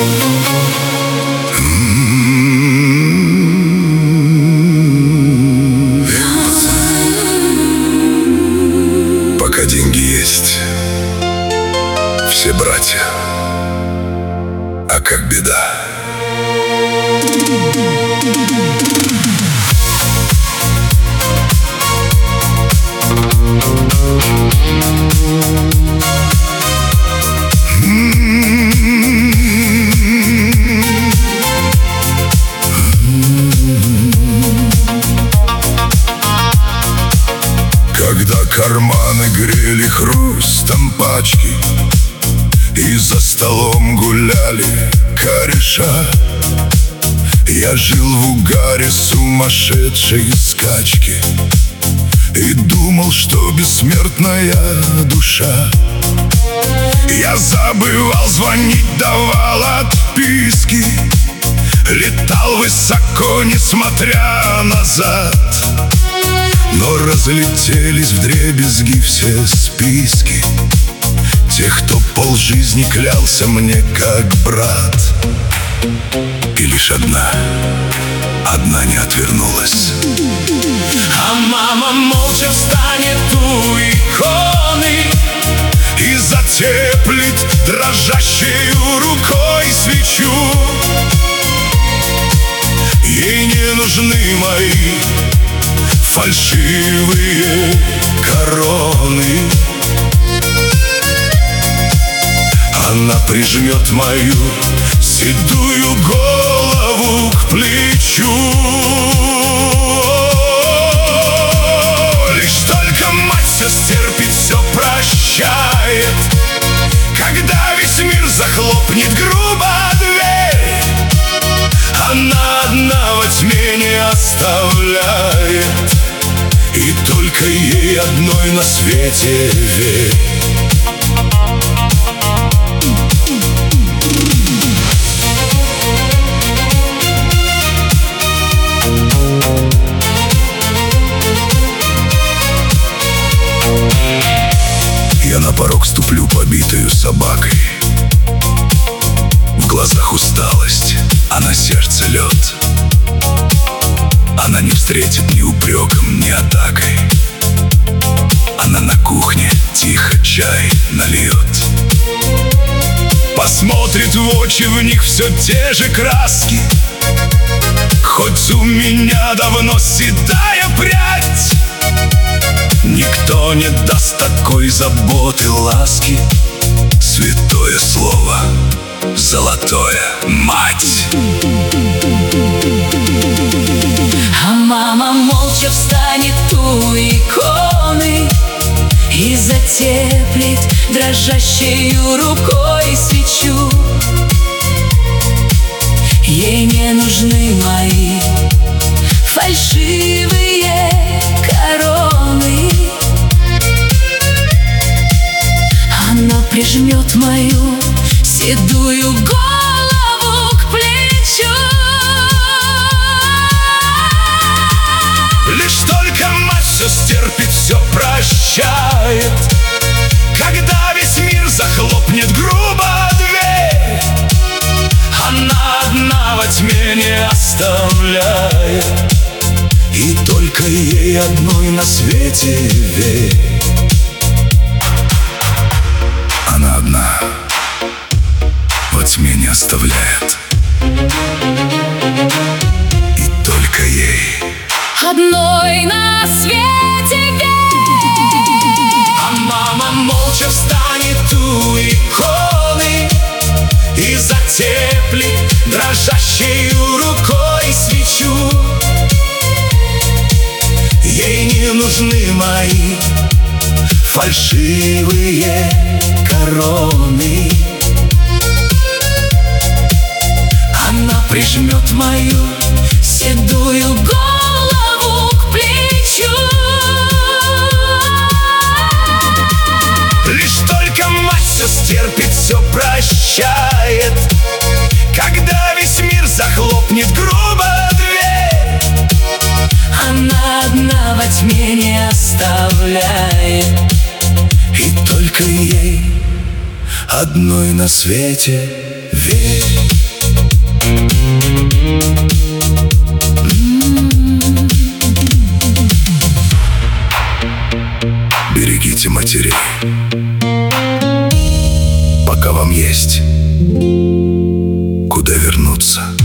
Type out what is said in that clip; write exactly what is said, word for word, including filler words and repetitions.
Пока деньги есть, все братья. А как беда? Когда карманы грели хрустом пачки и за столом гуляли кореша, я жил в угаре сумасшедшей скачки и думал, что бессмертная душа. Я забывал звонить, давал отписки, летал высоко, несмотря назад. Но разлетелись вдребезги все списки тех, кто полжизни клялся мне как брат. И лишь одна, одна не отвернулась. А мама молча встанет у иконы и затеплит дрожащею рукой свечу. Ей не нужны мои фальшивые короны. Она прижмет мою седую голову к плечу. Лишь только мать все стерпит, все прощает. Когда весь мир захлопнет грубо дверь, она одна во тьме не оставляет. И только ей одной на свете верь. Я на порог ступлю побитою собакой. В глазах усталость, а на сердце лед. Она не встретит ни упреком, ни атакой. Она на кухне тихо чай нальет. Посмотрит в очи, в них все те же краски. Хоть у меня давно седая прядь, никто не даст такой заботы, ласки. Святое слово, золотое, мать. А мама молча встанет у иконы и затеплит дрожащею рукой свечу. Ей не нужны мои фальшивые короны. Она прижмет мою седую голову к плечу. Лишь только мать все стерпит, все прощает. Когда весь мир захлопнет грубо дверь, она одна во тьме не оставляет. И только ей одной на свете верь. Она одна во тьме не оставляет. И только ей одной на свете верь. А мама молча встанет у иконы и затеплит дрожащею рукой свечу. Ей не нужны мои фальшивые короны. Она прижмет мою седую голову к плечу. Лишь только мать все стерпит, все прощает. Когда весь мир захлопнет грубо дверь, она одна во тьме не оставляет. И только ей одной на свете верь. Берегите матерей, пока вам есть куда вернуться.